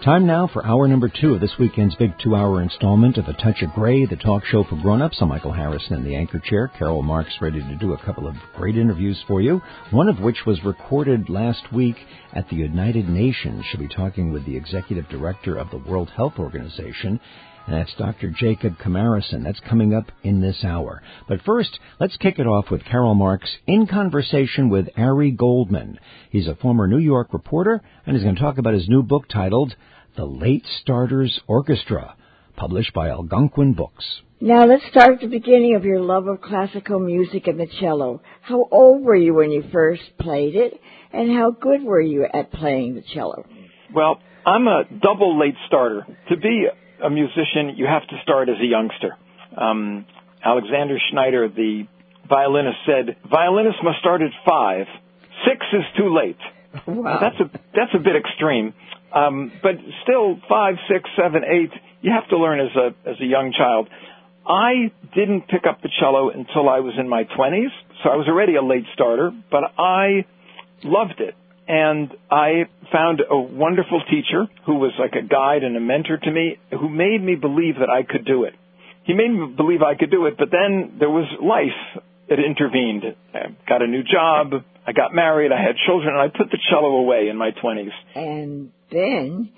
Time now for hour number 2 of this weekend's big 2-hour installment of A Touch of Gray, the talk show for grown-ups. I'm Michael Harrison in the anchor chair. Carol Marks ready to do a couple of great interviews for you, one of which was recorded last week at the United Nations. She'll be talking with the executive director of the World Health Organization, and that's Dr. Jacob Kamarison. That's coming up in this hour. But first, let's kick it off with Carol Marks in conversation with Ari Goldman. He's a former New York reporter, and he's going to talk about his new book titled The Late Starters Orchestra, published by Algonquin Books. Now let's start at the beginning of your love of classical music and the cello. How old were you when you first played it, and how good were you at playing the cello? Well, I'm a double late starter. To be a musician, you have to start as a youngster. Alexander Schneider, the violinist, said, violinists must start at 5. 6 is too late. Wow. That's a bit extreme. But still, 5, 6, 7, 8, you have to learn as a young child. I didn't pick up the cello until I was in my 20s, so I was already a late starter, but I loved it. And I found a wonderful teacher who was like a guide and a mentor to me, who made me believe that I could do it. He made me believe I could do it, but then there was life that intervened. I got a new job, I got married, I had children, and I put the cello away in my 20s. And then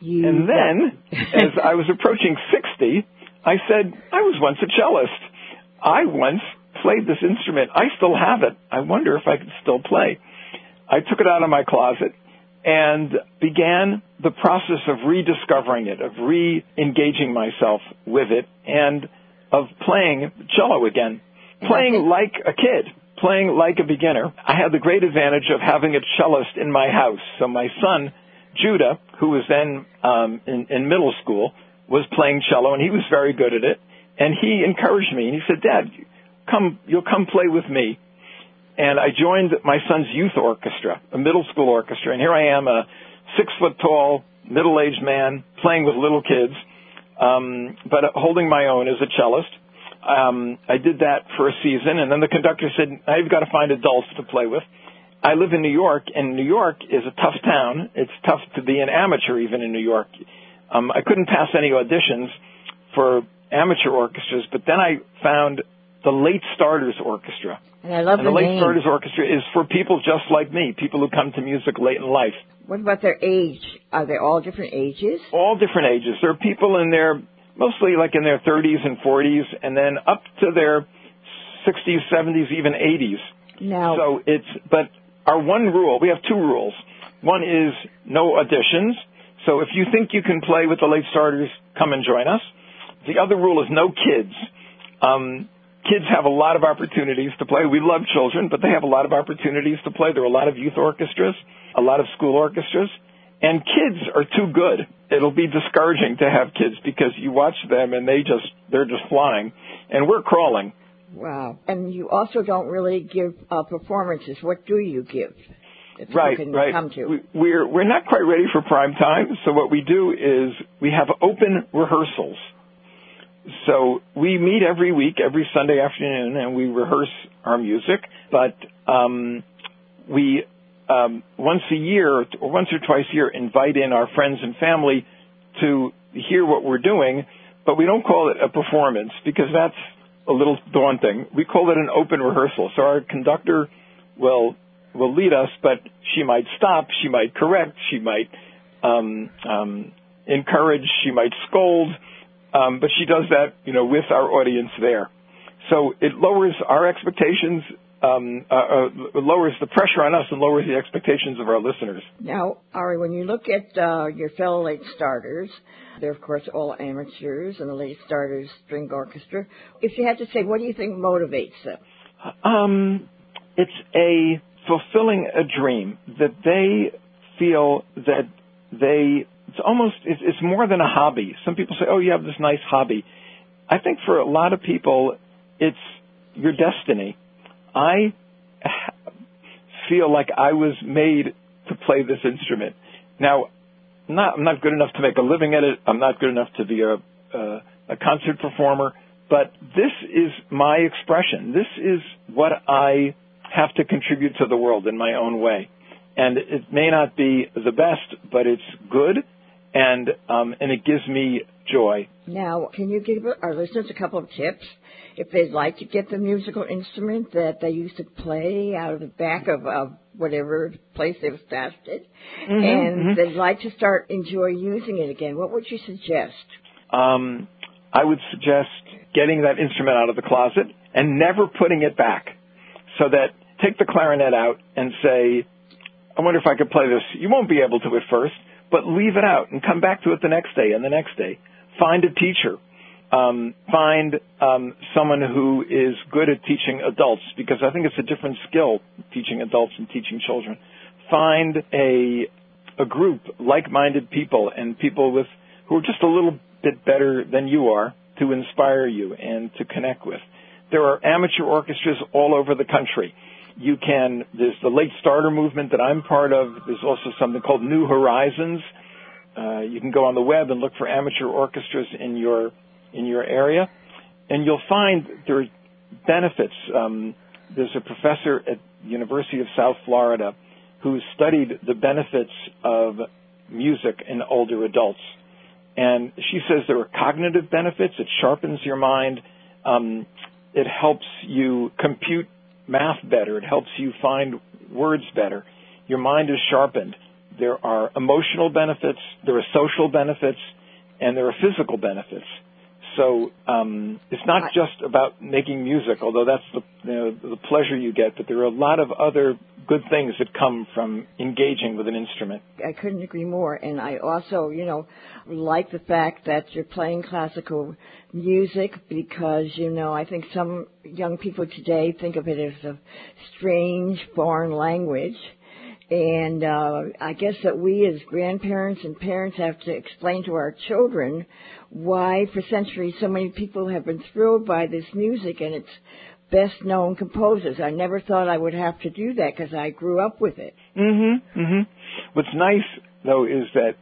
as I was approaching 60, I said, I was once a cellist. I once played this instrument. I still have it. I wonder if I could still play. I took it out of my closet and began the process of rediscovering it, of re-engaging myself with it, and of playing cello again. Playing like a kid, playing like a beginner. I had the great advantage of having a cellist in my house. So my son, Judah, who was then in middle school, was playing cello, and he was very good at it. And he encouraged me, and he said, Dad, you'll come play with me. And I joined my son's youth orchestra, a middle school orchestra. And here I am, a 6-foot-tall, middle-aged man playing with little kids, but holding my own as a cellist. I did that for a season, and then the conductor said, now you've got to find adults to play with. I live in New York, and New York is a tough town. It's tough to be an amateur even in New York. I couldn't pass any auditions for amateur orchestras, but then I found the Late Starters Orchestra. And I love the name. The Late Starters Orchestra is for people just like me, people who come to music late in life. What about their age? Are they all different ages? All different ages. There are people in their, mostly like in their 30s and 40s, and then up to their 60s, 70s, even 80s. Now, but our one rule, we have 2 rules. One is no auditions. So if you think you can play with the Late Starters, come and join us. The other rule is no kids. Kids have a lot of opportunities to play. We love children, but they have a lot of opportunities to play. There are a lot of youth orchestras, a lot of school orchestras, and kids are too good. It'll be discouraging to have kids because you watch them and they're just flying, and we're crawling. Wow. And you also don't really give performances. What do you give? Right. Come to? We're not quite ready for prime time, so what we do is we have open rehearsals. So we meet every week, every Sunday afternoon, and we rehearse our music. But we once a year, or once or twice a year, invite in our friends and family to hear what we're doing. But we don't call it a performance because that's a little daunting. We call it an open rehearsal. So our conductor will lead us, but she might stop, she might correct, she might encourage, she might scold. But she does that, with our audience there. So it lowers our expectations, lowers the pressure on us and lowers the expectations of our listeners. Now, Ari, when you look at your fellow late starters, they're, of course, all amateurs in the Late Starters String Orchestra. If you had to say, what do you think motivates them? It's fulfilling a dream that they feel that it's more than a hobby. Some people say, oh, you have this nice hobby. I think for a lot of people, it's your destiny. I feel like I was made to play this instrument. Now, I'm not good enough to make a living at it. I'm not good enough to be a concert performer. But this is my expression. This is what I have to contribute to the world in my own way. And it may not be the best, but it's good. and it gives me joy. Now, can you give our listeners a couple of tips if they'd like to get the musical instrument that they used to play out of the back of whatever place they've stashed it, and they'd like to start enjoy using it again? What would you suggest? I would suggest getting that instrument out of the closet and never putting it back. So that, take the clarinet out and say, I wonder if I could play this. You won't be able to at first, but leave it out and come back to it the next day and the next day. Find a teacher. Find someone who is good at teaching adults, because I think it's a different skill, teaching adults and teaching children. Find a group, like-minded people, and people who are just a little bit better than you are, to inspire you and to connect with. There are amateur orchestras all over the country. There's the late starter movement that I'm part of. There's also something called New Horizons. You can go on the web and look for amateur orchestras in your area, and you'll find there are benefits. There's a professor at the University of South Florida who studied the benefits of music in older adults. And she says there are cognitive benefits. It sharpens your mind. It helps you compute math better. It helps you find words better. Your mind is sharpened. There are emotional benefits. There are social benefits. And there are physical benefits. So it's not just about making music, although that's the pleasure you get, but there are a lot of other good things that come from engaging with an instrument. I couldn't agree more. And I also, like the fact that you're playing classical music because, I think some young people today think of it as a strange foreign language. And I guess that we as grandparents and parents have to explain to our children why for centuries so many people have been thrilled by this music and its best-known composers. I never thought I would have to do that because I grew up with it. What's nice, though, is that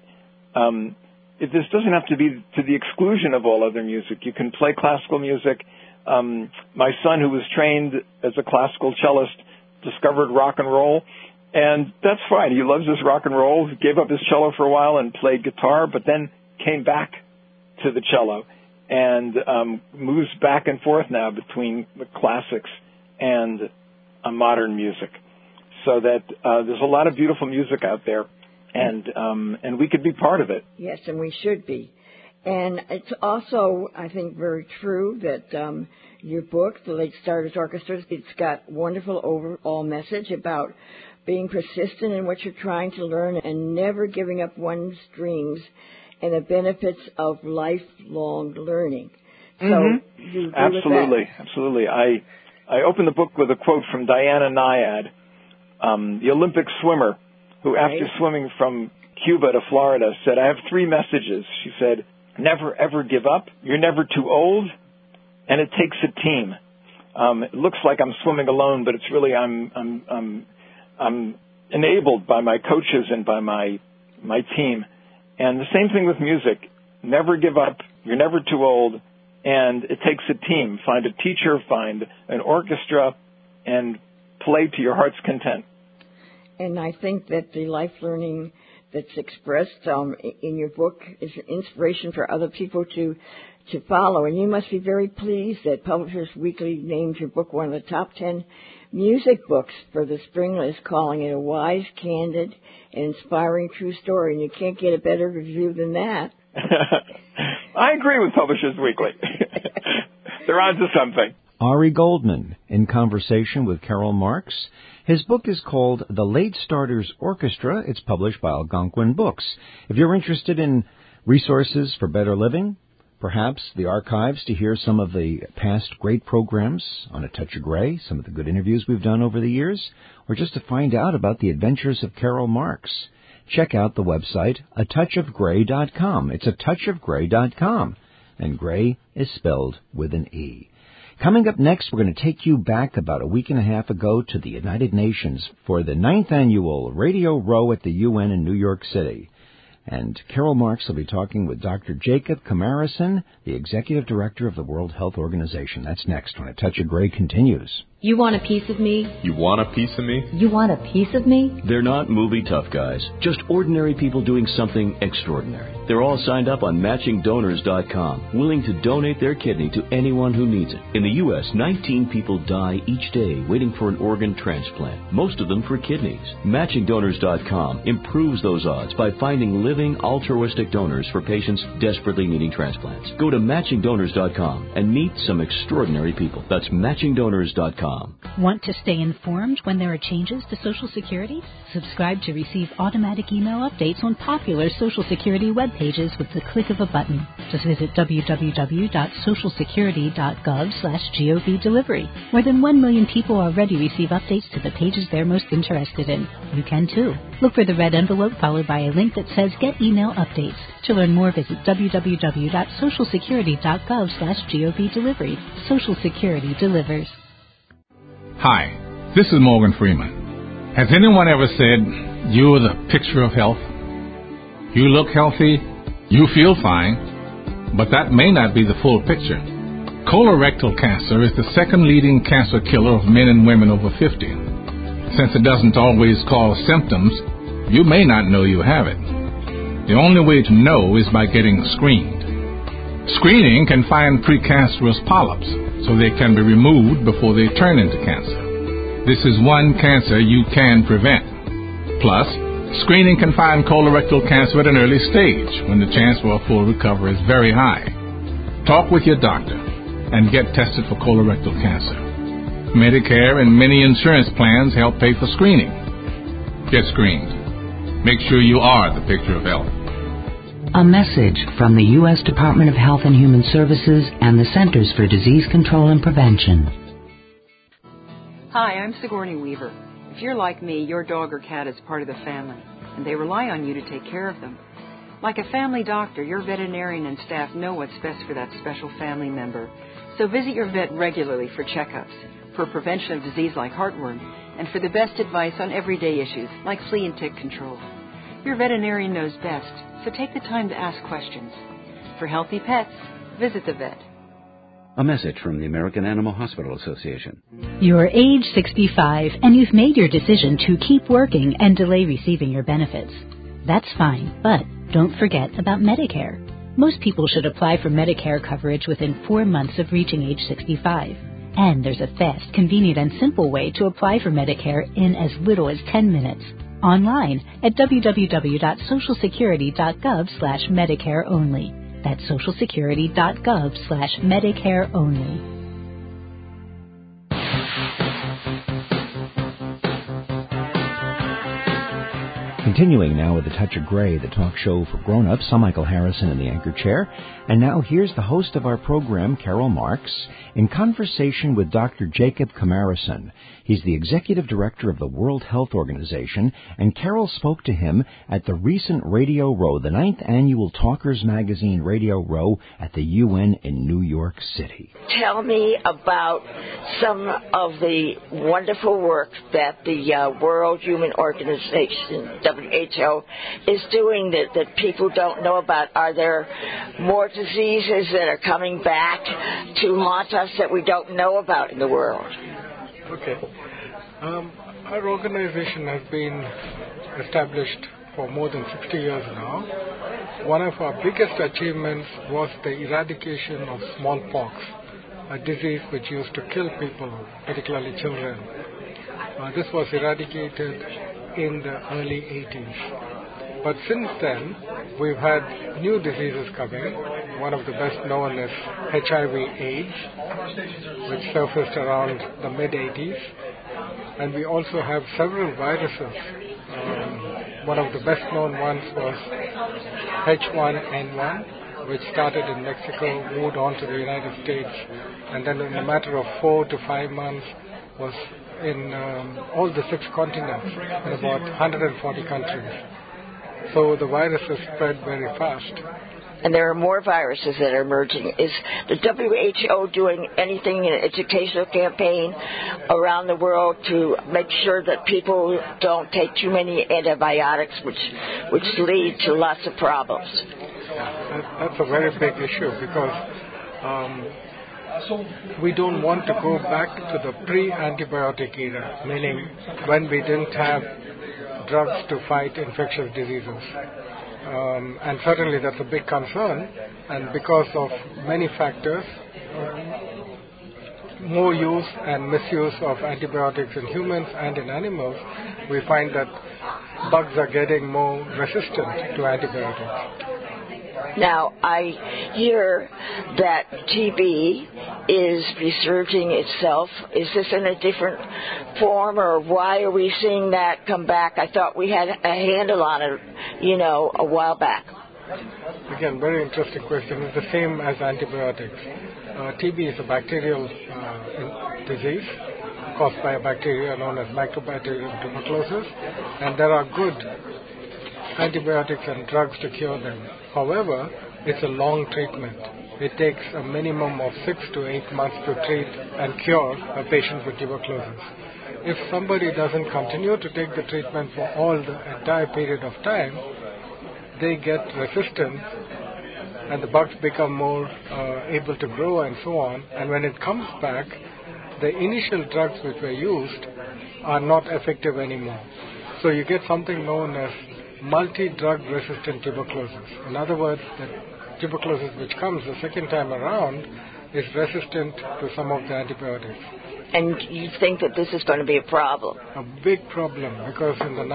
this doesn't have to be to the exclusion of all other music. You can play classical music. My son, who was trained as a classical cellist, discovered rock and roll. And that's fine. He loves his rock and roll. He gave up his cello for a while and played guitar, but then came back to the cello and moves back and forth now between the classics and modern music. So that there's a lot of beautiful music out there, and we could be part of it. Yes, and we should be. And it's also, I think, very true that your book, The Late Starters Orchestra, it's got wonderful overall message about being persistent in what you're trying to learn and never giving up one's dreams and the benefits of lifelong learning. So you agree Absolutely, with that? Absolutely. I opened the book with a quote from Diana Nyad, the Olympic swimmer, who after swimming from Cuba to Florida said, I have 3 messages. She said, never ever give up, you're never too old, and it takes a team. It looks like I'm swimming alone, but it's really I'm enabled by my coaches and by my team. And the same thing with music. Never give up. You're never too old. And it takes a team. Find a teacher, find an orchestra, and play to your heart's content. And I think that the life learning that's expressed in your book is an inspiration for other people to follow. And you must be very pleased that Publishers Weekly named your book one of the top 10 music books for the spring list, calling it a wise, candid, and inspiring true story. And you can't get a better review than that. I agree with Publishers Weekly. They're on to something. Ari Goldman in conversation with Carol Marks. His book is called The Late Starters Orchestra. It's published by Algonquin Books. If you're interested in resources for better living, perhaps the archives to hear some of the past great programs on A Touch of Gray, some of the good interviews we've done over the years, or just to find out about the adventures of Carol Marks, check out the website, atouchofgray.com. It's atouchofgray.com, and Gray is spelled with an E. Coming up next, we're going to take you back about a week and a half ago to the United Nations for the 9th annual Radio Row at the UN in New York City. And Carol Marks will be talking with Dr. Jacob Kamarison, the Executive Director of the World Health Organization. That's next when A Touch of Gray continues. You want a piece of me? You want a piece of me? You want a piece of me? They're not movie tough guys, just ordinary people doing something extraordinary. They're all signed up on MatchingDonors.com, willing to donate their kidney to anyone who needs it. In the U.S., 19 people die each day waiting for an organ transplant, most of them for kidneys. MatchingDonors.com improves those odds by finding living altruistic donors for patients desperately needing transplants. Go to MatchingDonors.com and meet some extraordinary people. That's MatchingDonors.com. Want to stay informed when there are changes to Social Security? Subscribe to receive automatic email updates on popular Social Security web pages with the click of a button. Just visit www.socialsecurity.gov/GOV delivery. More than 1 million people already receive updates to the pages they're most interested in. You can too. Look for the red envelope followed by a link that says Get Email Updates. To learn more, visit www.socialsecurity.gov/GOV delivery. Social Security delivers. Hi, this is Morgan Freeman. Has anyone ever said, you're the picture of health? You look healthy, you feel fine, but that may not be the full picture. Colorectal cancer is the second leading cancer killer of men and women over 50. Since it doesn't always cause symptoms, you may not know you have it. The only way to know is by getting screened. Screening can find precancerous polyps, so they can be removed before they turn into cancer. This is one cancer you can prevent. Plus, screening can find colorectal cancer at an early stage when the chance for a full recovery is very high. Talk with your doctor and get tested for colorectal cancer. Medicare and many insurance plans help pay for screening. Get screened. Make sure you are the picture of health. A message from the U.S. Department of Health and Human Services and the Centers for Disease Control and Prevention. Hi, I'm Sigourney Weaver. If you're like me, your dog or cat is part of the family, and they rely on you to take care of them. Like a family doctor, your veterinarian and staff know what's best for that special family member. So visit your vet regularly for checkups, for prevention of disease like heartworm, and for the best advice on everyday issues like flea and tick control. Your veterinarian knows best, so take the time to ask questions. For healthy pets, visit the vet. A message from the American Animal Hospital Association. You're age 65 and you've made your decision to keep working and delay receiving your benefits. That's fine, but don't forget about Medicare. Most people should apply for Medicare coverage within 4 months of reaching age 65. And there's a fast, convenient, and simple way to apply for Medicare in as little as 10 minutes. Online at www.socialsecurity.gov/Medicare only. That's socialsecurity.gov/Medicare only. Continuing now with A Touch of Gray, the talk show for grown-ups. I'm Michael Harrison in the anchor chair. And now here's the host of our program, Carol Marks, in conversation with Dr. Jacob Kamarison. He's the executive director of the World Health Organization, and Carol spoke to him at the recent Radio Row, the 9th annual Talkers Magazine Radio Row at the UN in New York City. Tell me about some of the wonderful work that the World Human Organization, WHO, is doing that people don't know about. Are there more diseases that are coming back to haunt us that we don't know about in the world? Okay. Our organization has been established for more than 60 years now. One of our biggest achievements was the eradication of smallpox, a disease which used to kill people, particularly children. This was eradicated in the early 80s. But since then, we've had new diseases coming. One of the best known is HIV/AIDS, which surfaced around the mid-80s. And we also have several viruses. One of the best known ones was H1N1, which started in Mexico, moved on to the United States, and then in a matter of 4 to 5 months was in all the 6 continents, in about 140 countries. So the virus has spread very fast. And there are more viruses that are emerging. Is the WHO doing anything in an educational campaign around the world to make sure that people don't take too many antibiotics, which lead to lots of problems? That's a very big issue because we don't want to go back to the pre-antibiotic era, meaning when we didn't have drugs to fight infectious diseases. And certainly that's a big concern, and because of many factors, more use and misuse of antibiotics in humans and in animals, we find that bugs are getting more resistant to antibiotics. Now, I hear that TB is resurging itself. Is this in a different form, or why are we seeing that come back? I thought we had a handle on it, a while back. Again, very interesting question. It's the same as antibiotics. TB is a bacterial disease caused by a bacteria known as Mycobacterium tuberculosis, and there are good antibiotics and drugs to cure them. However, it's a long treatment. It takes a minimum of 6 to 8 months to treat and cure a patient with tuberculosis. If somebody doesn't continue to take the treatment for all the entire period of time, they get resistant and the bugs become more able to grow and so on. And when it comes back, the initial drugs which were used are not effective anymore. So you get something known as multi-drug resistant tuberculosis. In other words, the tuberculosis which comes the second time around is resistant to some of the antibiotics. And you think that this is going to be a problem? A big problem, because in the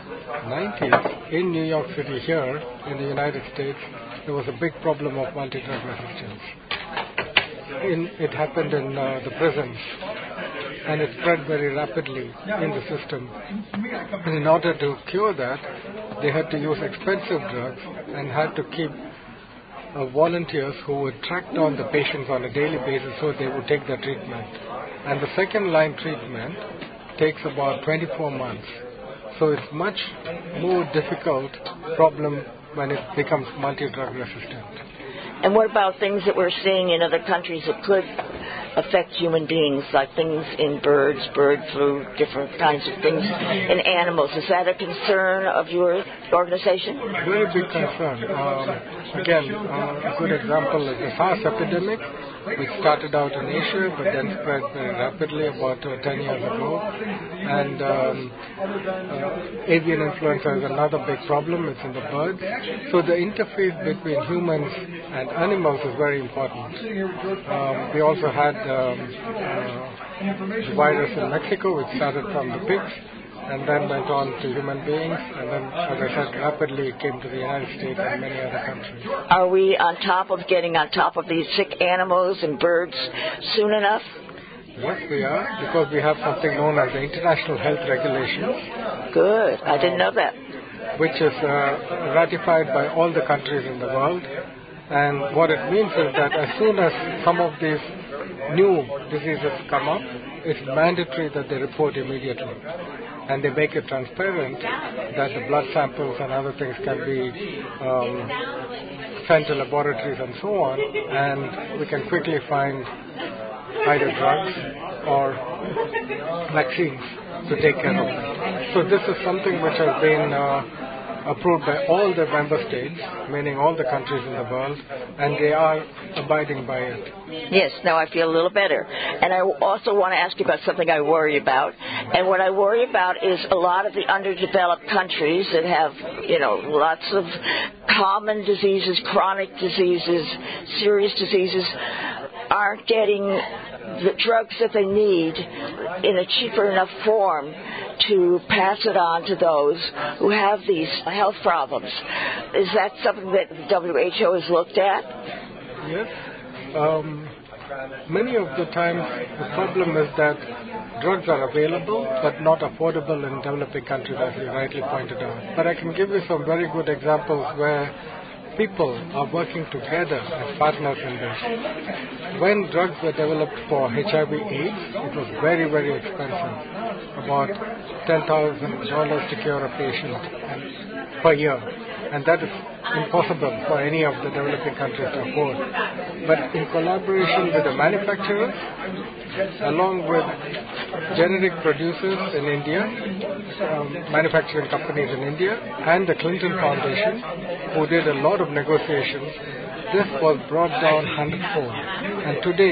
1990s, in New York City here, in the United States, there was a big problem of multi-drug resistance. It happened in the prisons, and it spread very rapidly in the system. And in order to cure that, they had to use expensive drugs and had to keep volunteers who would track down the patients on a daily basis so they would take the treatment. And the second line treatment takes about 24 months. So it's much more difficult problem when it becomes multi-drug resistant. And what about things that we're seeing in other countries that could affect human beings, like things in birds, bird flu, different kinds of things in animals? Is that a concern of your organization? Very big concern. Again, a good example is the SARS epidemic, which started out in Asia but then spread very rapidly about 10 years ago. And avian influenza is another big problem. It's in the birds. So the interface between humans and animals is very important. We also had the virus in Mexico, which started from the pigs and then went on to human beings, and then, as I said, rapidly came to the United States and many other countries. Are we on top of getting on top of these sick animals and birds soon enough? Yes, we are, because we have something known as the International Health Regulations. Good. I didn't know that. Which is ratified by all the countries in the world. And what it means is that as soon as some of these new diseases come up, it's mandatory that they report immediately. And they make it transparent that the blood samples and other things can be sent to laboratories and so on, and we can quickly find either drugs or vaccines to take care of them. So this is something which has been approved by all the member states, meaning all the countries in the world, and they are abiding by it. Yes, now I feel a little better. And I also want to ask you about something I worry about. And what I worry about is a lot of the underdeveloped countries that have, lots of common diseases, chronic diseases, serious diseases, aren't getting the drugs that they need in a cheaper enough form to pass it on to those who have these health problems. Is that something that WHO has looked at? Yes. Many of the times the problem is that drugs are available but not affordable in developing countries, as you rightly pointed out. But I can give you some very good examples where people are working together as partners in this. When drugs were developed for HIV/AIDS, it was very, very expensive, about $10,000 to cure a patient per year. And that is impossible for any of the developing countries to afford. But in collaboration with the manufacturers, along with generic producers in India, manufacturing companies in India, and the Clinton Foundation, who did a lot of negotiations, this was brought down 100-fold. And today,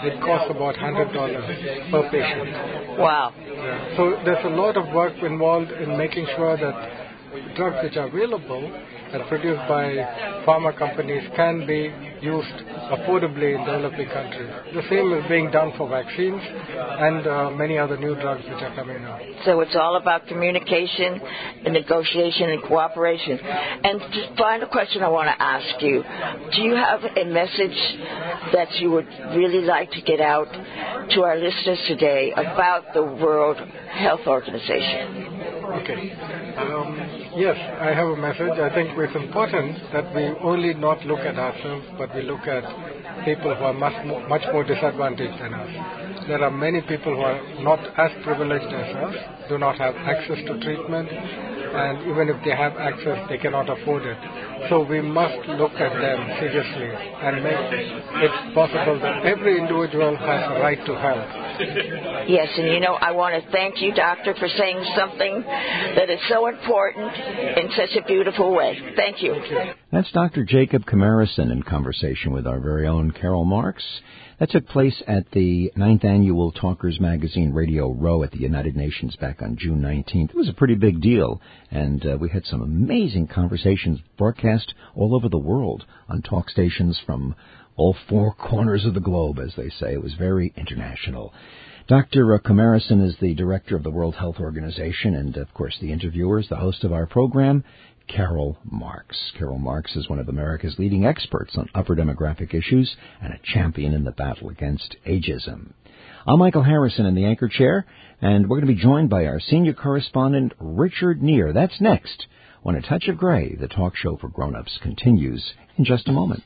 it costs about $100 per patient. Wow. Yeah. So there's a lot of work involved in making sure that drugs which are available and produced by pharma companies can be used affordably in developing countries. The same is being done for vaccines and many other new drugs which are coming out. So it's all about communication and negotiation and cooperation. And just final question I want to ask you. Do you have a message that you would really like to get out to our listeners today about the World Health Organization? Okay. Yes, I have a message. I think it's important that we only not look at ourselves, but we look at people who are much more disadvantaged than us. There are many people who are not as privileged as us, do not have access to treatment, and even if they have access, they cannot afford it. So we must look at them seriously and make it possible that every individual has a right to health. Yes, and I want to thank you, Doctor, for saying something that is so important in such a beautiful way. Thank you. That's Dr. Jacob Kamarison in conversation with our very own Carol Marks. That took place at the 9th Annual Talkers Magazine Radio Row at the United Nations back on June 19th. It was a pretty big deal, and we had some amazing conversations broadcast all over the world on talk stations from all four corners of the globe, as they say. It was very international. Dr. Kamarison is the director of the World Health Organization, and, of course, the interviewer is the host of our program, Carol Marks. Carol Marks is one of America's leading experts on upper demographic issues and a champion in the battle against ageism. I'm Michael Harrison in the anchor chair, and we're going to be joined by our senior correspondent, Richard Neer. That's next, when A Touch of Gray, the talk show for grown-ups, continues in just a moment.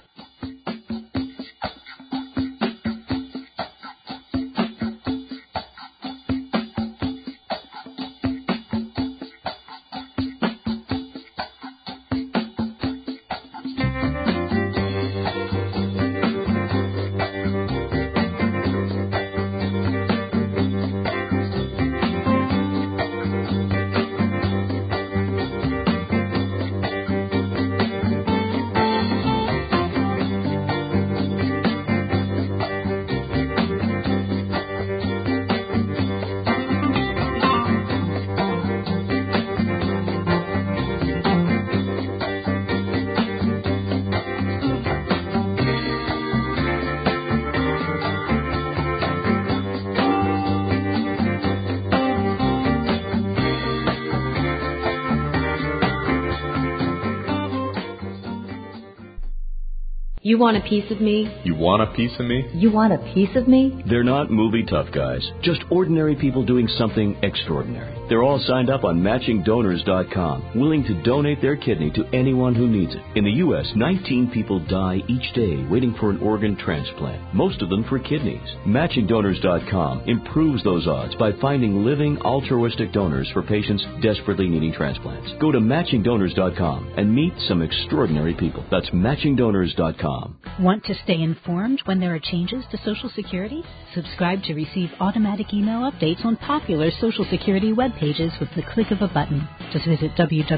You want a piece of me? You want a piece of me? You want a piece of me? They're not movie tough guys, just ordinary people doing something extraordinary. They're all signed up on MatchingDonors.com, willing to donate their kidney to anyone who needs it. In the U.S., 19 people die each day waiting for an organ transplant, most of them for kidneys. MatchingDonors.com improves those odds by finding living altruistic donors for patients desperately needing transplants. Go to MatchingDonors.com and meet some extraordinary people. That's MatchingDonors.com. Want to stay informed when there are changes to Social Security? Subscribe to receive automatic email updates on popular Social Security web pages with the click of a button. Just visit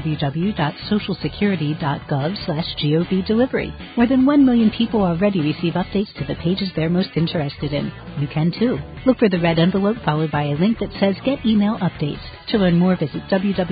www.socialsecurity.gov/GOV delivery. More than 1 million people already receive updates to the pages they're most interested in. You can too. Look for the red envelope followed by a link that says Get Email Updates. To learn more, visit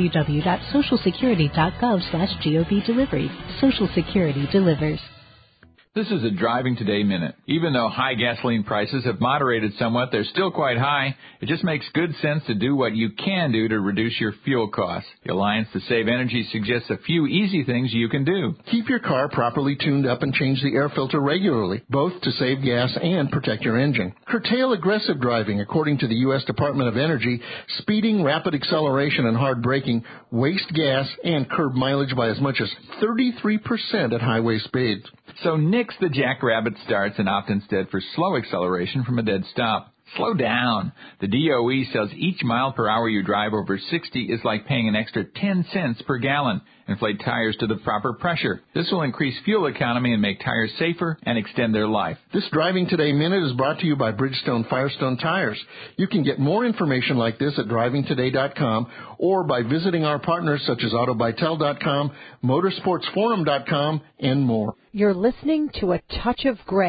www.socialsecurity.gov/GOV delivery. Social Security delivers. This is a Driving Today Minute. Even though high gasoline prices have moderated somewhat, they're still quite high. It just makes good sense to do what you can do to reduce your fuel costs. The Alliance to Save Energy suggests a few easy things you can do. Keep your car properly tuned up and change the air filter regularly, both to save gas and protect your engine. Curtail aggressive driving. According to the U.S. Department of Energy, speeding, rapid acceleration, and hard braking waste gas and curb mileage by as much as 33% at highway speeds. So nix the jackrabbit starts and opt instead for slow acceleration from a dead stop. Slow down. The DOE says each mile per hour you drive over 60 is like paying an extra 10 cents per gallon. Inflate tires to the proper pressure. This will increase fuel economy and make tires safer and extend their life. This Driving Today Minute is brought to you by Bridgestone Firestone Tires. You can get more information like this at drivingtoday.com or by visiting our partners such as autobytel.com, motorsportsforum.com, and more. You're listening to A Touch of Gray,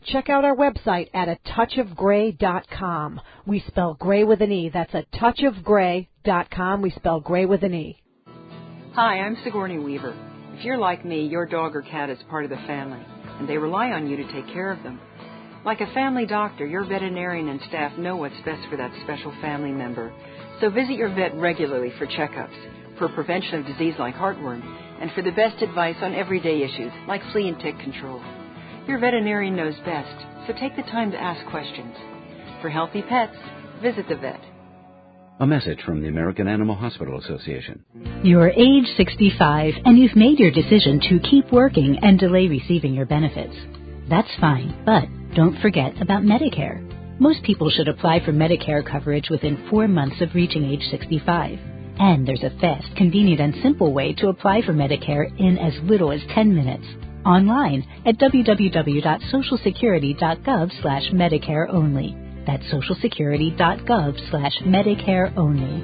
Check out our website at atouchofgray.com. We spell gray with an E. That's atouchofgray.com. We spell gray with an E. Hi, I'm Sigourney Weaver. If you're like me, your dog or cat is part of the family, and they rely on you to take care of them. Like a family doctor, your veterinarian and staff know what's best for that special family member. So visit your vet regularly for checkups, for prevention of disease like heartworm, and for the best advice on everyday issues like flea and tick control. Your veterinarian knows best, so take the time to ask questions. For healthy pets, visit the vet. A message from the American Animal Hospital Association. You're age 65 and you've made your decision to keep working and delay receiving your benefits. That's fine, but don't forget about Medicare. Most people should apply for Medicare coverage within 4 months of reaching age 65. And there's a fast, convenient, and simple way to apply for Medicare in as little as 10 minutes. Online at www.socialsecurity.gov/Medicare only. That's socialsecurity.gov/Medicare only.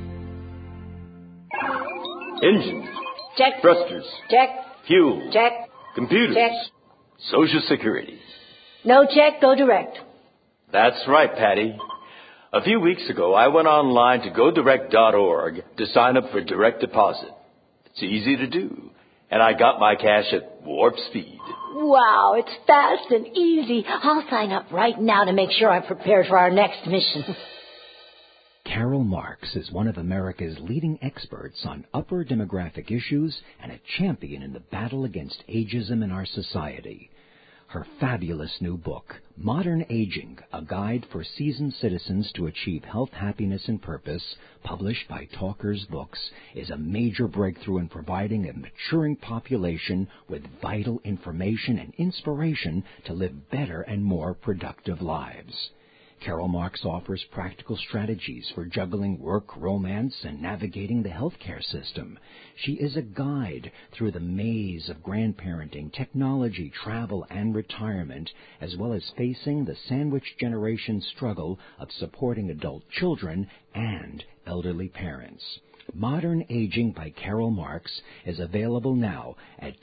Engines. Check. Thrusters. Check. Fuel. Check. Computers. Check. Social Security. No check, go direct. That's right, Patty. A few weeks ago, I went online to GoDirect.org to sign up for direct deposit. It's easy to do, and I got my cash at warp speed. Wow, it's fast and easy. I'll sign up right now to make sure I'm prepared for our next mission. Carol Marks is one of America's leading experts on upper demographic issues and a champion in the battle against ageism in our society. Her fabulous new book, Modern Aging, A Guide for Seasoned Citizens to Achieve Health, Happiness, and Purpose, published by Talkers Books, is a major breakthrough in providing a maturing population with vital information and inspiration to live better and more productive lives. Carol Marks offers practical strategies for juggling work, romance, and navigating the healthcare system. She is a guide through the maze of grandparenting, technology, travel, and retirement, as well as facing the sandwich generation struggle of supporting adult children and elderly parents. Modern Aging by Carol Marks is available now at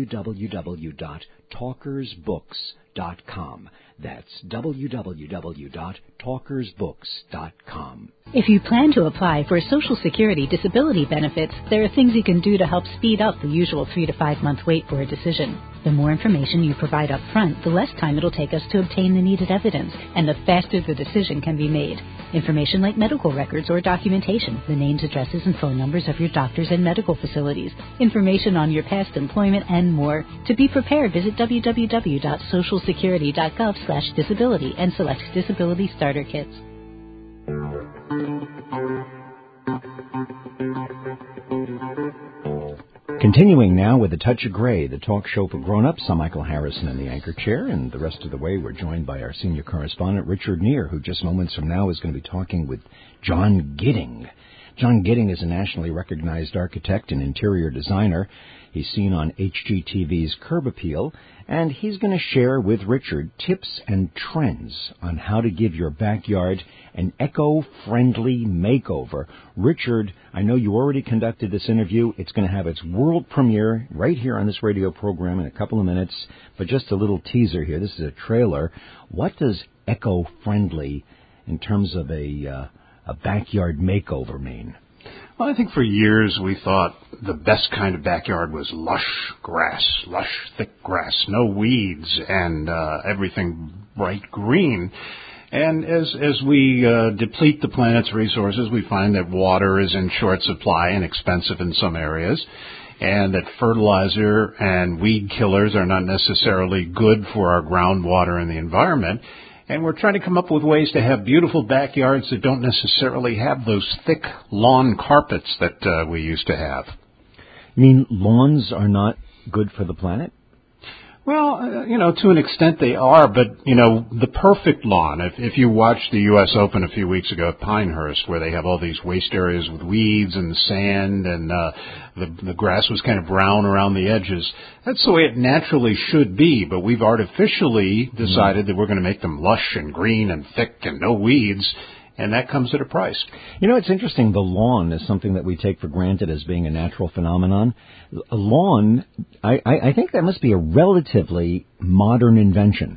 www.talkersbooks.com. That's www.talkersbooks.com. If you plan to apply for Social Security disability benefits, there are things you can do to help speed up the usual 3 to 5 month wait for a decision. The more information you provide up front, the less time it'll take us to obtain the needed evidence, and the faster the decision can be made. Information like medical records or documentation, the names, addresses, and phone numbers of your doctors and medical facilities, information on your past employment, and more. To be prepared, visit www.socialsecurity.gov/disability and select Disability Starter Kits. Continuing now with A Touch of Gray, the talk show for grown-ups. I'm Michael Harrison in the anchor chair, and the rest of the way we're joined by our senior correspondent, Richard Neer, who just moments from now is going to be talking with John Gidding. John Gidding is a nationally recognized architect and interior designer. He's seen on HGTV's Curb Appeal, and he's going to share with Richard tips and trends on how to give your backyard an eco-friendly makeover. Richard, I know you already conducted this interview. It's going to have its world premiere right here on this radio program in a couple of minutes, but just a little teaser here. This is a trailer. What does eco-friendly in terms of a backyard makeover mean? Well, I think for years we thought the best kind of backyard was lush grass, lush, thick grass, no weeds, and everything bright green. And as we deplete the planet's resources, we find that water is in short supply and expensive in some areas, and that fertilizer and weed killers are not necessarily good for our groundwater and the environment. And we're trying to come up with ways to have beautiful backyards that don't necessarily have those thick lawn carpets that we used to have. You mean lawns are not good for the planet? Well, to an extent they are, but, the perfect lawn, if you watched the U.S. Open a few weeks ago at Pinehurst, where they have all these waste areas with weeds and sand, and the grass was kind of brown around the edges, that's the way it naturally should be, but we've artificially decided that we're going to make them lush and green and thick and no weeds, and that comes at a price. It's interesting. The lawn is something that we take for granted as being a natural phenomenon. A lawn, I think that must be a relatively modern invention.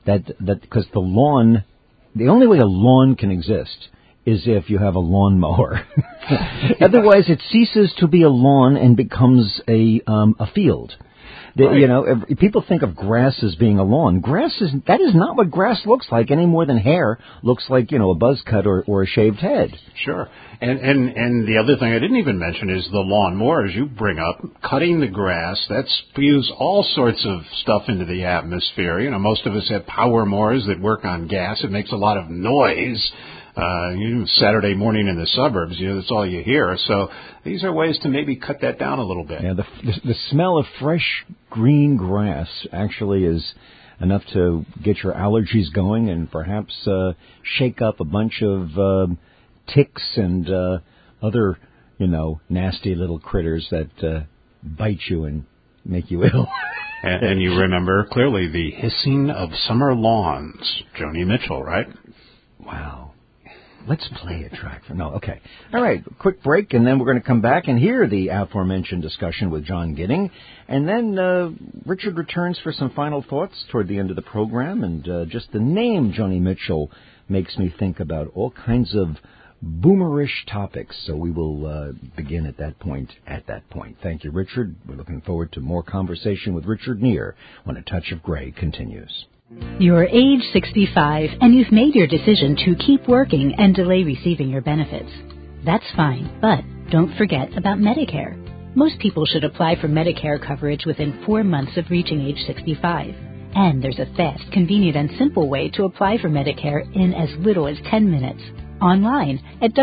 that because the only way a lawn can exist is if you have a lawnmower. Otherwise, it ceases to be a lawn and becomes a field. Right. You know, people think of grass as being a lawn. That is not what grass looks like any more than hair looks like, you know, a buzz cut or a shaved head. Sure. And the other thing I didn't even mention is the lawnmower, as you bring up, cutting the grass. That spews all sorts of stuff into the atmosphere. You know, most of us have power mowers that work on gas. It makes a lot of noise. Saturday morning in the suburbs, you know, that's all you hear. So these are ways to maybe cut that down a little bit. Yeah, the smell of fresh green grass actually is enough to get your allergies going and perhaps shake up a bunch of ticks and other, you know, nasty little critters that bite you and make you ill. And you remember clearly the hissing of summer lawns. Joni Mitchell, right? Wow. Let's play a track. Okay. All right, quick break, and then we're going to come back and hear the aforementioned discussion with John Gidding. And then Richard returns for some final thoughts toward the end of the program. And just the name Joni Mitchell makes me think about all kinds of boomerish topics. So we will begin at that point. Thank you, Richard. We're looking forward to more conversation with Richard Neer when A Touch of Gray continues. You're age 65 and you've made your decision to keep working and delay receiving your benefits. That's fine, but don't forget about Medicare. Most people should apply for Medicare coverage within 4 months of reaching age 65. And there's a fast, convenient, and simple way to apply for Medicare in as little as 10 minutes. Online at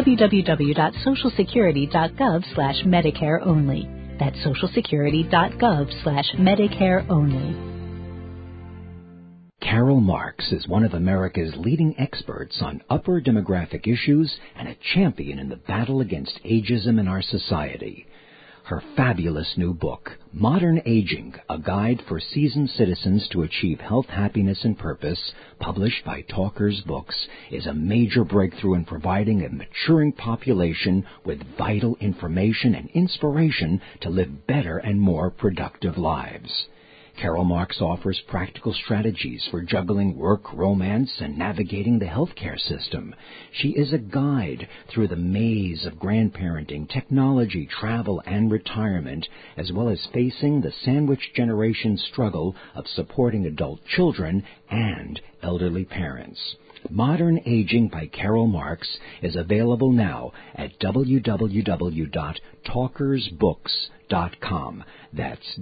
www.socialsecurity.gov/Medicare only. That's socialsecurity.gov/Medicare only. Carol Marks is one of America's leading experts on upper demographic issues and a champion in the battle against ageism in our society. Her fabulous new book, Modern Aging, A Guide for Seasoned Citizens to Achieve Health, Happiness, and Purpose, published by Talkers Books, is a major breakthrough in providing a maturing population with vital information and inspiration to live better and more productive lives. Carol Marks offers practical strategies for juggling work, romance, and navigating the healthcare system. She is a guide through the maze of grandparenting, technology, travel, and retirement, as well as facing the sandwich generation struggle of supporting adult children and elderly parents. Modern Aging by Carol Marks is available now at www.talkersbooks.com. That's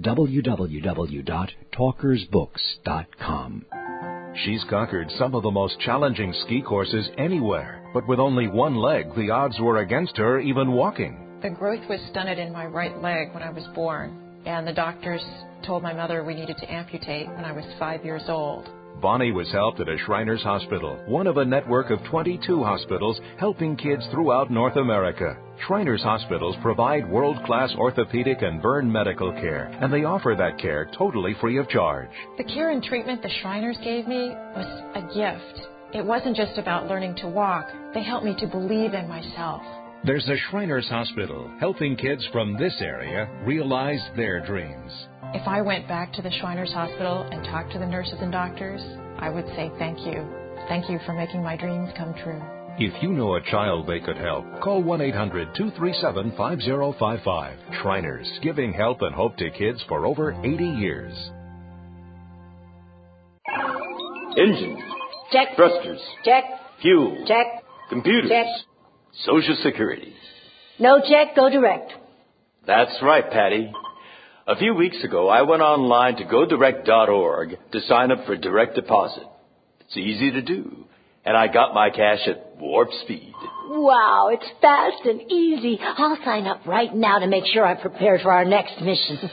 www.talkersbooks.com. She's conquered some of the most challenging ski courses anywhere, but with only one leg, the odds were against her even walking. The growth was stunted in my right leg when I was born, and the doctors told my mother we needed to amputate when I was 5 years old. Bonnie was helped at a Shriners Hospital, one of a network of 22 hospitals helping kids throughout North America. Shriners Hospitals provide world-class orthopedic and burn medical care, and they offer that care totally free of charge. The care and treatment the Shriners gave me was a gift. It wasn't just about learning to walk. They helped me to believe in myself. There's a Shriners Hospital helping kids from this area realize their dreams. If I went back to the Shriners Hospital and talked to the nurses and doctors, I would say thank you. Thank you for making my dreams come true. If you know a child they could help, call 1-800-237-5055. Shriners, giving help and hope to kids for over 80 years. Engines. Check. Thrusters. Check. Fuel. Check. Computers. Check. Social Security. No check, go direct. That's right, Patty. A few weeks ago, I went online to GoDirect.org to sign up for direct deposit. It's easy to do, and I got my cash at warp speed. Wow, it's fast and easy. I'll sign up right now to make sure I'm prepared for our next mission.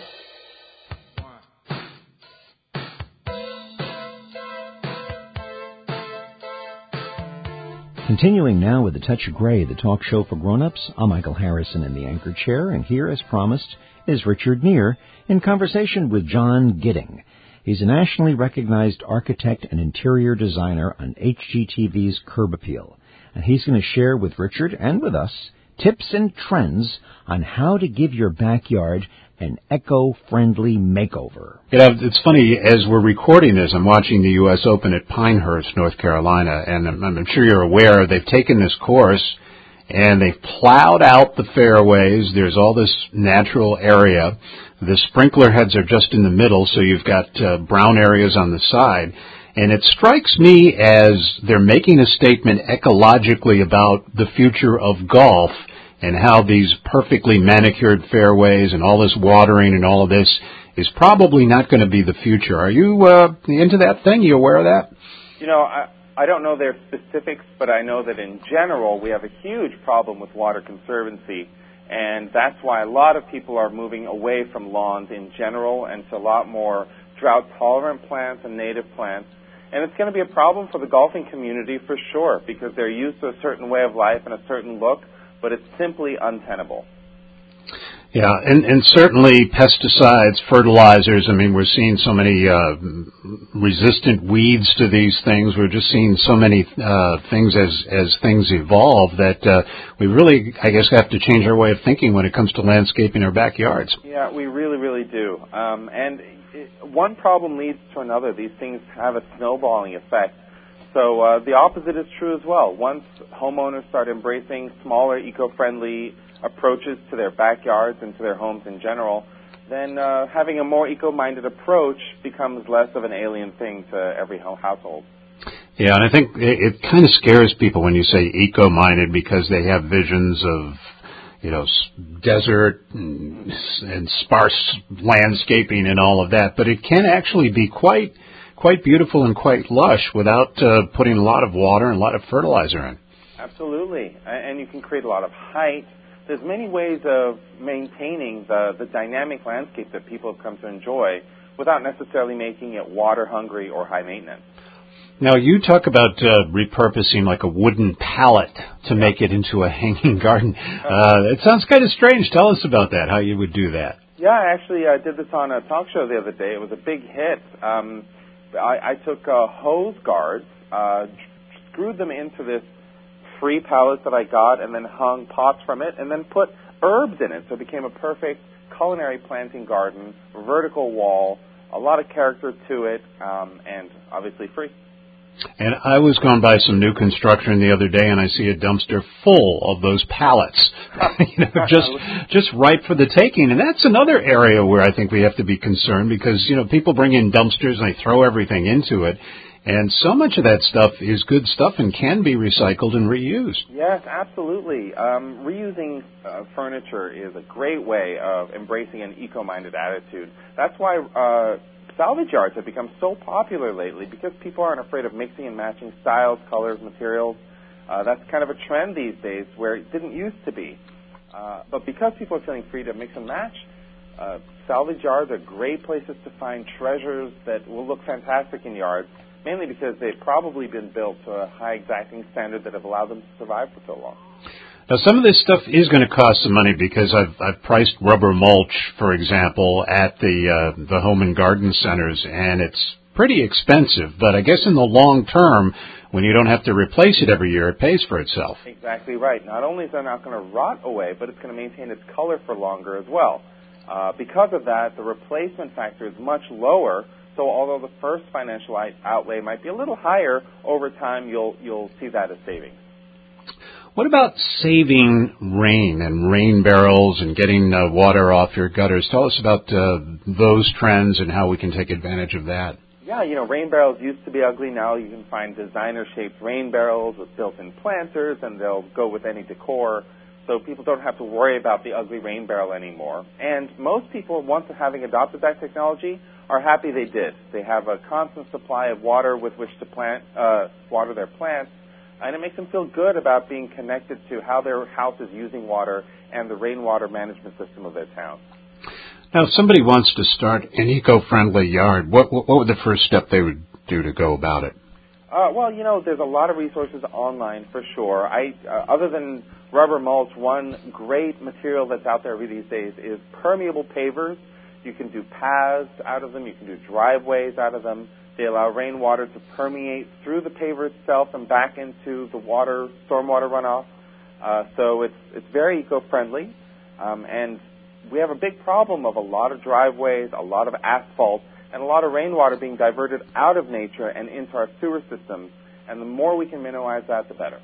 Continuing now with A Touch of Gray, the talk show for grown-ups, I'm Michael Harrison in the anchor chair, and here, as promised, is Richard Neer in conversation with John Gidding. He's a nationally recognized architect and interior designer on HGTV's Curb Appeal, and he's going to share with Richard and with us tips and trends on how to give your backyard an eco-friendly makeover. You know, it's funny, as we're recording this, I'm watching the U.S. Open at Pinehurst, North Carolina, and I'm sure you're aware they've taken this course and they've plowed out the fairways. There's all this natural area. The sprinkler heads are just in the middle, so you've got brown areas on the side. And it strikes me as they're making a statement ecologically about the future of golf and how these perfectly manicured fairways and all this watering and all of this is probably not going to be the future. Are you into that thing? You aware of that? You know, I don't know their specifics, but I know that in general we have a huge problem with water conservancy, and that's why a lot of people are moving away from lawns in general and to a lot more drought-tolerant plants and native plants. And it's going to be a problem for the golfing community for sure, because they're used to a certain way of life and a certain look, but it's simply untenable. Yeah, and certainly pesticides, fertilizers. I mean, we're seeing so many resistant weeds to these things. We're just seeing so many things as things evolve that we really, I guess, have to change our way of thinking when it comes to landscaping our backyards. Yeah, we really, really do. One problem leads to another. These things have a snowballing effect. So the opposite is true as well. Once homeowners start embracing smaller, eco-friendly approaches to their backyards and to their homes in general, then having a more eco-minded approach becomes less of an alien thing to every household. Yeah, and I think it kind of scares people when you say eco-minded, because they have visions of, you know, desert and sparse landscaping and all of that. But it can actually be quite beautiful and quite lush without putting a lot of water and a lot of fertilizer in. Absolutely. And you can create a lot of height. There's many ways of maintaining the dynamic landscape that people have come to enjoy without necessarily making it water hungry or high maintenance. Now, you talk about repurposing like a wooden pallet to make it into a hanging garden. It sounds kind of strange. Tell us about that, how you would do that. Yeah, I actually did this on a talk show the other day. It was a big hit. I took hose guards, screwed them into this free pallet that I got, and then hung pots from it, and then put herbs in it. So it became a perfect culinary planting garden, vertical wall, a lot of character to it, and obviously free. And I was going by some new construction the other day, and I see a dumpster full of those pallets, just ripe for the taking. And that's another area where I think we have to be concerned, because, you know, people bring in dumpsters and they throw everything into it. And so much of that stuff is good stuff and can be recycled and reused. Yes, absolutely. Reusing furniture is a great way of embracing an eco-minded attitude. That's why salvage yards have become so popular lately, because people aren't afraid of mixing and matching styles, colors, materials. That's kind of a trend these days where it didn't used to be. But because people are feeling free to mix and match, salvage yards are great places to find treasures that will look fantastic in yards, mainly because they've probably been built to a high exacting standard that have allowed them to survive for so long. Now, some of this stuff is going to cost some money, because I've priced rubber mulch, for example, at the home and garden centers, and it's pretty expensive. But I guess in the long term, when you don't have to replace it every year, it pays for itself. Exactly right. Not only is it not going to rot away, but it's going to maintain its color for longer as well. Because of that, the replacement factor is much lower. So although the first financial outlay might be a little higher, over time you'll see that as savings. What about saving rain and rain barrels and getting water off your gutters? Tell us about those trends and how we can take advantage of that. Yeah, you know, rain barrels used to be ugly. Now you can find designer-shaped rain barrels with built-in planters, and they'll go with any decor. So people don't have to worry about the ugly rain barrel anymore. And most people, once having adopted that technology, are happy they did. They have a constant supply of water with which to water their plants, and it makes them feel good about being connected to how their house is using water and the rainwater management system of their town. Now, if somebody wants to start an eco-friendly yard, what would the first step they would do to go about it? Well, you know, there's a lot of resources online for sure. Other than rubber mulch, one great material that's out there these days is permeable pavers. You can do paths out of them. You can do driveways out of them. They allow rainwater to permeate through the paver itself and back into the water, stormwater runoff. So it's very eco-friendly, and we have a big problem of a lot of driveways, a lot of asphalt, and a lot of rainwater being diverted out of nature and into our sewer systems. And the more we can minimize that, the better.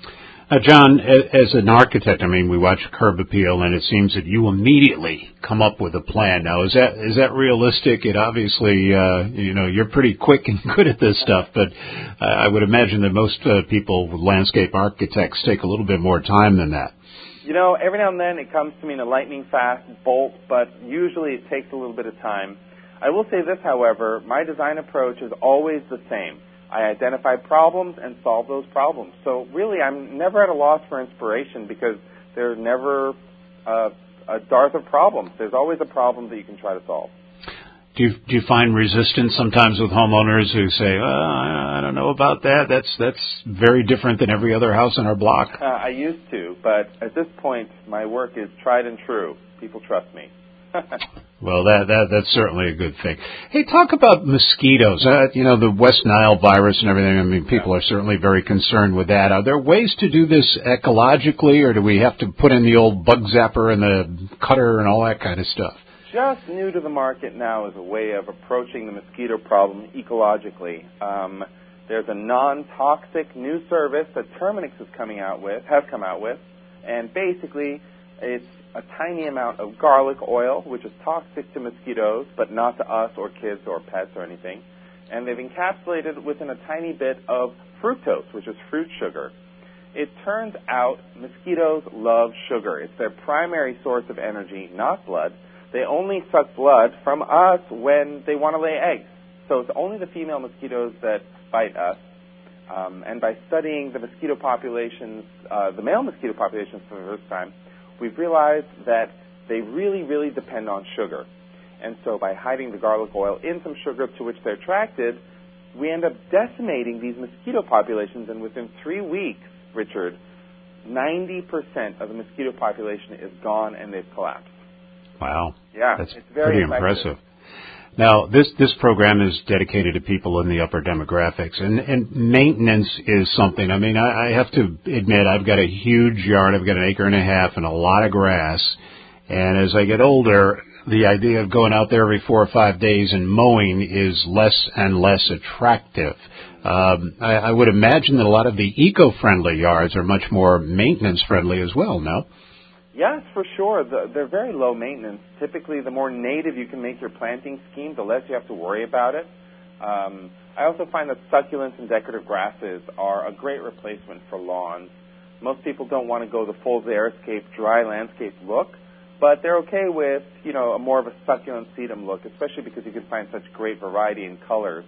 John, as an architect, I mean, we watch Curb Appeal, and it seems that you immediately come up with a plan. Now, is that realistic? It obviously, you're pretty quick and good at this stuff, but I would imagine that most people, landscape architects, take a little bit more time than that. Every now and then it comes to me in a lightning-fast bolt, but usually it takes a little bit of time. I will say this, however, my design approach is always the same. I identify problems and solve those problems. So really, I'm never at a loss for inspiration because there's never a dearth of problems. There's always a problem that you can try to solve. Do you find resistance sometimes with homeowners who say, I don't know about that. That's very different than every other house on our block? I used to, but at this point, my work is tried and true. People trust me. Well, that's certainly a good thing. Hey, talk about mosquitoes. The West Nile virus and everything. I mean, people are certainly very concerned with that. Are there ways to do this ecologically, or do we have to put in the old bug zapper and the cutter and all that kind of stuff? Just new to the market now is a way of approaching the mosquito problem ecologically. There's a non-toxic new service that Terminix has come out with, and basically it's a tiny amount of garlic oil, which is toxic to mosquitoes, but not to us or kids or pets or anything. And they've encapsulated it within a tiny bit of fructose, which is fruit sugar. It turns out mosquitoes love sugar. It's their primary source of energy, not blood. They only suck blood from us when they want to lay eggs. So it's only the female mosquitoes that bite us. And by studying the mosquito populations, the male mosquito populations for the first time, we've realized that they really, really depend on sugar. And so by hiding the garlic oil in some sugar to which they're attracted, we end up decimating these mosquito populations. And within 3 weeks, Richard, 90% of the mosquito population is gone and they've collapsed. Wow. Yeah, that's it's very pretty impressive. Now, this program is dedicated to people in the upper demographics, and maintenance is something. I mean, I have to admit, I've got a huge yard. I've got 1.5 acres and a lot of grass. And as I get older, the idea of going out there every 4 or 5 days and mowing is less and less attractive. I would imagine that a lot of the eco-friendly yards are much more maintenance-friendly as well, no? Yes, for sure. They're very low maintenance. Typically, the more native you can make your planting scheme, the less you have to worry about it. I also find that succulents and decorative grasses are a great replacement for lawns. Most people don't want to go the full xeriscape, dry landscape look, but they're okay with, a more of a succulent sedum look, especially because you can find such great variety in colors.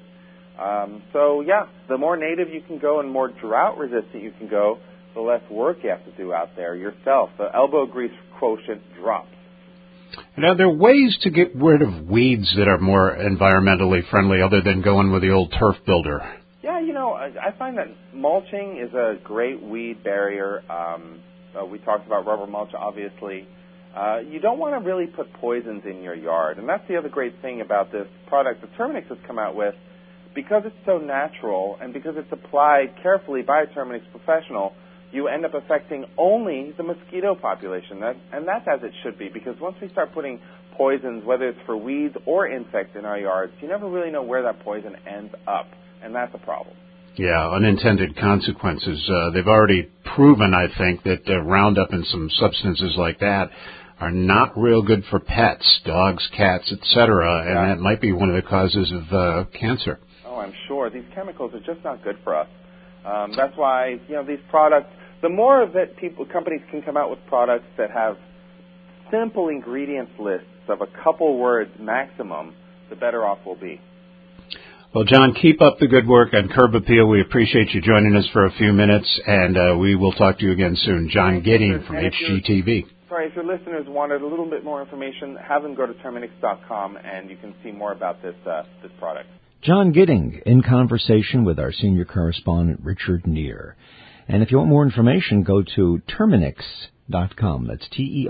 The more native you can go and more drought-resistant you can go, the less work you have to do out there yourself. The elbow grease quotient drops. Now, are there ways to get rid of weeds that are more environmentally friendly other than going with the old turf builder? Yeah, I find that mulching is a great weed barrier. We talked about rubber mulch, obviously. You don't want to really put poisons in your yard. And that's the other great thing about this product that Terminix has come out with. Because it's so natural and because it's applied carefully by a Terminix professional, you end up affecting only the mosquito population. And that's as it should be, because once we start putting poisons, whether it's for weeds or insects in our yards, you never really know where that poison ends up, and that's a problem. Yeah, unintended consequences. They've already proven, I think, that Roundup and some substances like that are not real good for pets, dogs, cats, etc., and that might be one of the causes of cancer. Oh, I'm sure. These chemicals are just not good for us. That's why, these products, the more that companies can come out with products that have simple ingredients lists of a couple words maximum, the better off we'll be. Well, John, keep up the good work on Curb Appeal. We appreciate you joining us for a few minutes, and we will talk to you again soon. John Gidding from HGTV. If your listeners wanted a little bit more information, have them go to Terminix.com, and you can see more about this product. John Gidding in conversation with our senior correspondent, Richard Neer. And if you want more information, go to Terminix.com. That's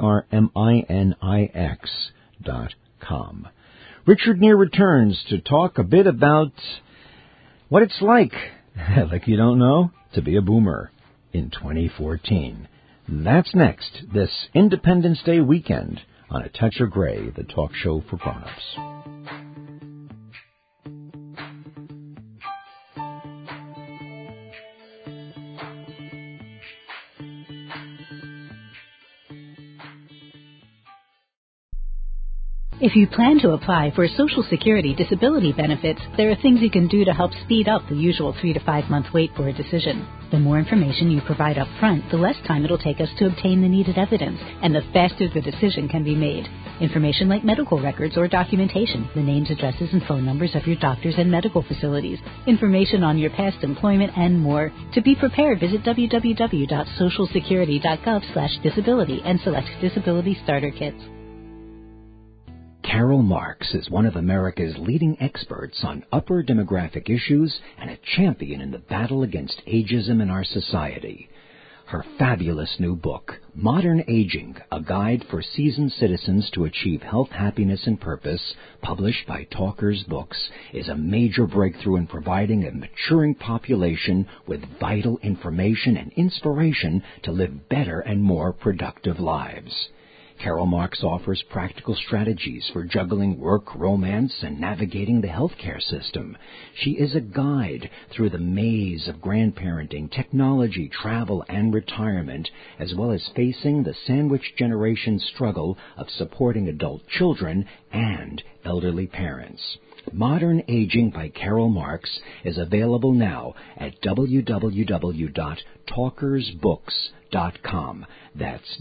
Terminix.com. Richard Neer returns to talk a bit about what it's like you don't know, to be a boomer in 2014. That's next, this Independence Day weekend on A Touch of Gray, the talk show for grown-ups. If you plan to apply for Social Security disability benefits, there are things you can do to help speed up the usual 3 to 5 month wait for a decision. The more information you provide up front, the less time it'll take us to obtain the needed evidence, and the faster the decision can be made. Information like medical records or documentation, the names, addresses, and phone numbers of your doctors and medical facilities, information on your past employment, and more. To be prepared, visit www.socialsecurity.gov/disability and select Disability Starter Kits. Carol Marks is one of America's leading experts on upper demographic issues and a champion in the battle against ageism in our society. Her fabulous new book, Modern Aging, A Guide for Seasoned Citizens to Achieve Health, Happiness, and Purpose, published by Talkers Books, is a major breakthrough in providing a maturing population with vital information and inspiration to live better and more productive lives. Carol Marks offers practical strategies for juggling work, romance, and navigating the healthcare system. She is a guide through the maze of grandparenting, technology, travel, and retirement, as well as facing the sandwich generation struggle of supporting adult children and elderly parents. Modern Aging by Carol Marks is available now at www.talkersbooks.com. That's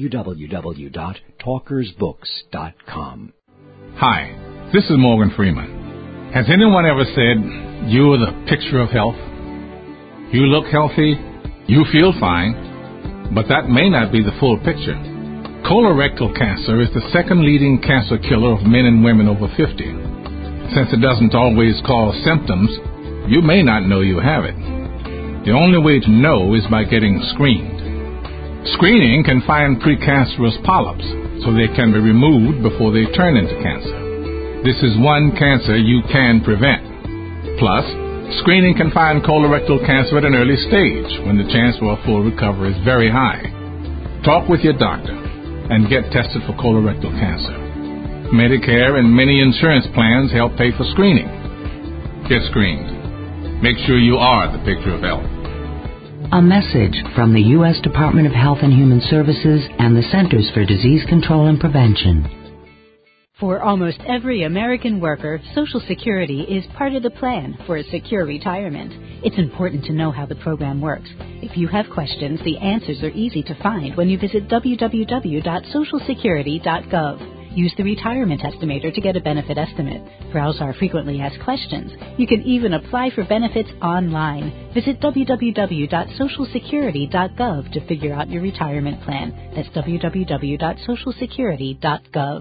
www.talkersbooks.com. Hi, this is Morgan Freeman. Has anyone ever said, you're the picture of health? You look healthy, you feel fine, but that may not be the full picture. Colorectal cancer is the second leading cancer killer of men and women over 50. Since it doesn't always cause symptoms, you may not know you have it. The only way to know is by getting screened. Screening can find precancerous polyps so they can be removed before they turn into cancer. This is one cancer you can prevent. Plus, screening can find colorectal cancer at an early stage when the chance for a full recovery is very high. Talk with your doctor and get tested for colorectal cancer. Medicare and many insurance plans help pay for screening. Get screened. Make sure you are the picture of health. A message from the U.S. Department of Health and Human Services and the Centers for Disease Control and Prevention. For almost every American worker, Social Security is part of the plan for a secure retirement. It's important to know how the program works. If you have questions, the answers are easy to find when you visit www.socialsecurity.gov. Use the Retirement Estimator to get a benefit estimate. Browse our frequently asked questions. You can even apply for benefits online. Visit www.socialsecurity.gov to figure out your retirement plan. That's www.socialsecurity.gov.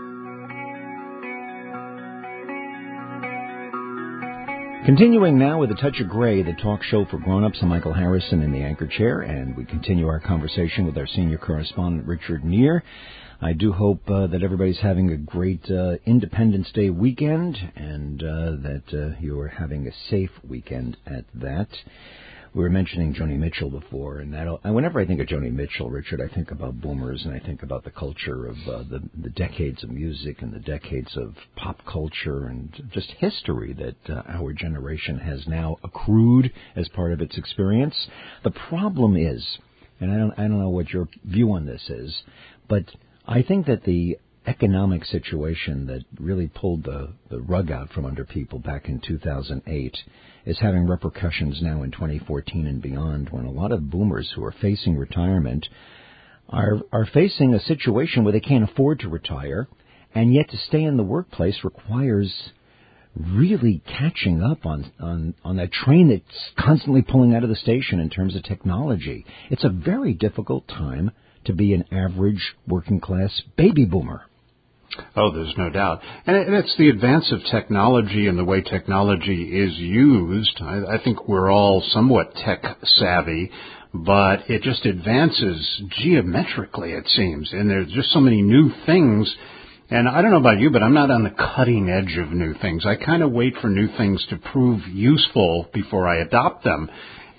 Continuing now with A Touch of Gray, the talk show for grown-ups. I'm Michael Harrison in the anchor chair, and we continue our conversation with our senior correspondent, Richard Neer. I do hope that everybody's having a great Independence Day weekend, and that you are having a safe weekend at that. We were mentioning Joni Mitchell before, and whenever I think of Joni Mitchell, Richard, I think about boomers, and I think about the culture of the decades of music and the decades of pop culture and just history that our generation has now accrued as part of its experience. The problem is, and I don't know what your view on this is, but I think that the economic situation that really pulled the rug out from under people back in 2008 is having repercussions now in 2014 and beyond, when a lot of boomers who are facing retirement are facing a situation where they can't afford to retire, and yet to stay in the workplace requires really catching up on that train that's constantly pulling out of the station in terms of technology. It's a very difficult time to be an average working-class baby boomer. Oh, there's no doubt. And it's the advance of technology and the way technology is used. I think we're all somewhat tech-savvy, but it just advances geometrically, it seems. And there's just so many new things. And I don't know about you, but I'm not on the cutting edge of new things. I kind of wait for new things to prove useful before I adopt them.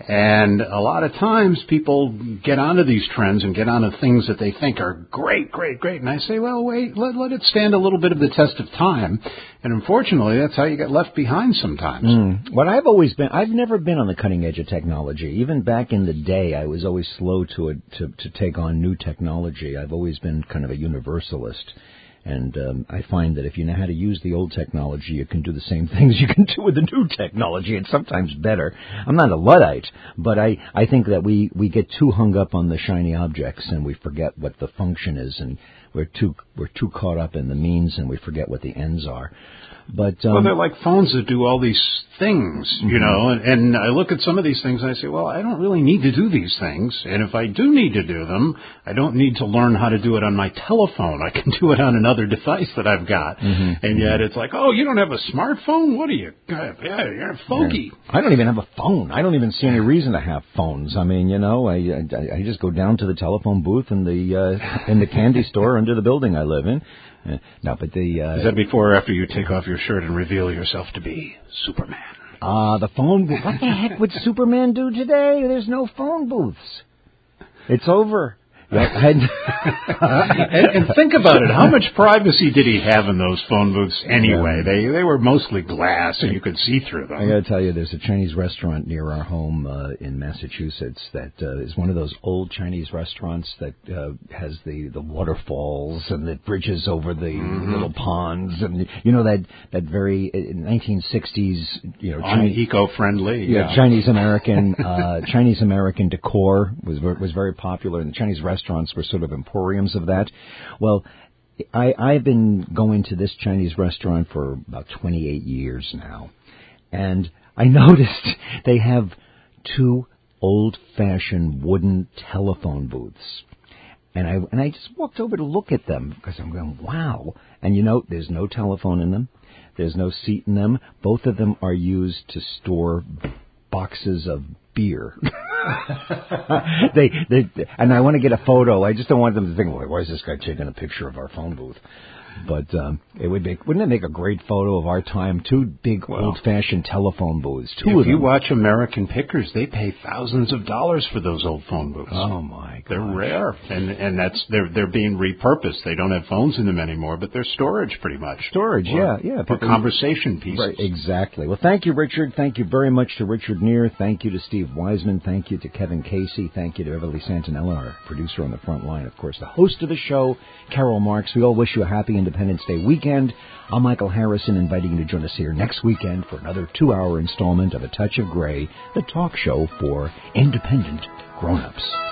And a lot of times people get onto these trends and get onto things that they think are great. And I say, well, wait, let it stand a little bit of the test of time. And unfortunately, that's how you get left behind sometimes. What I've never been on the cutting edge of technology. Even back in the day, I was always slow to take on new technology. I've always been kind of a universalist. And I find that if you know how to use the old technology, you can do the same things you can do with the new technology, and sometimes better. I'm not a Luddite, but I think that we get too hung up on the shiny objects, and we forget what the function is, and we're too caught up in the means, and we forget what the ends are. But well, they're like phones that do all these things, you know, and I look at some of these things and I say, well, I don't really need to do these things. And if I do need to do them, I don't need to learn how to do it on my telephone. I can do it on another device that I've got. And yet it's like, oh, you don't have a smartphone? What are you? Yeah, you're funky. Yeah. I don't even have a phone. I don't even see any reason to have phones. I mean, you know, I just go down to the telephone booth in the candy store under the building I live in. No, but is that before or after you take off your shirt and reveal yourself to be Superman? The phone booth. What the heck would Superman do today? There's no phone booths. It's over. And think about it. How much privacy did he have in those phone booths anyway? They were mostly glass, and you could see through them. I got to tell you, there's a Chinese restaurant near our home in Massachusetts that is one of those old Chinese restaurants that has the waterfalls and that bridges over the little ponds, and you know that very 1960s, you know, eco-friendly, Chinese American decor was very popular, and the Chinese restaurants were sort of emporiums of that. Well, I've been going to this Chinese restaurant for about 28 years now, and I noticed they have 2 old-fashioned wooden telephone booths. And I just walked over to look at them because I'm going, wow. And you know, there's no telephone in them. There's no seat in them. Both of them are used to store boxes of beer. And I want to get a photo. I just don't want them to think, well, why is this guy taking a picture of our phone booth? But wouldn't it make a great photo of our time? 2 big old-fashioned telephone booths. If you watch American Pickers, they pay thousands of dollars for those old phone booths. Oh my God, they're rare, and they're being repurposed. They don't have phones in them anymore, but they're storage pretty much. Storage, yeah. For conversation pieces. Right, exactly. Well, thank you, Richard. Thank you very much to Richard Neer. Thank you to Steve Wiseman. Thank you to Kevin Casey. Thank you to Everly Santinella, our producer on the front line. Of course, the host of the show, Carol Marks. We all wish you a happy Independence Day weekend. I'm Michael Harrison, inviting you to join us here next weekend for another 2-hour installment of A Touch of Gray, the talk show for independent grown-ups.